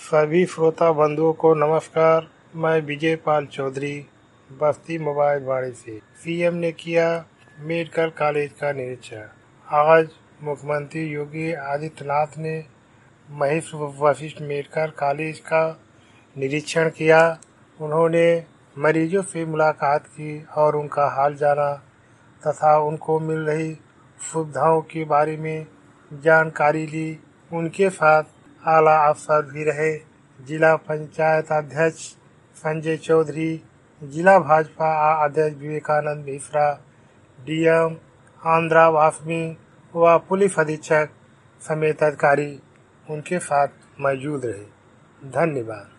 सभी श्रोता बंधुओं को नमस्कार। मैं विजय पाल चौधरी बस्ती मोबाइल वाड़ी से। सीएम ने किया मेडिकल कॉलेज का निरीक्षण। आज मुख्यमंत्री योगी आदित्यनाथ ने महेश वशिष्ठ मेडिकल कॉलेज का निरीक्षण किया। उन्होंने मरीजों से मुलाकात की और उनका हाल जाना तथा उनको मिल रही सुविधाओं के बारे में जानकारी ली। उनके साथ आला अफसर भी रहे। जिला पंचायत अध्यक्ष संजय चौधरी, जिला भाजपा अध्यक्ष विवेकानंद मिश्रा, डीएम आंध्रा वासमी व पुलिस अधीक्षक समेत अधिकारी उनके साथ मौजूद रहे। धन्यवाद।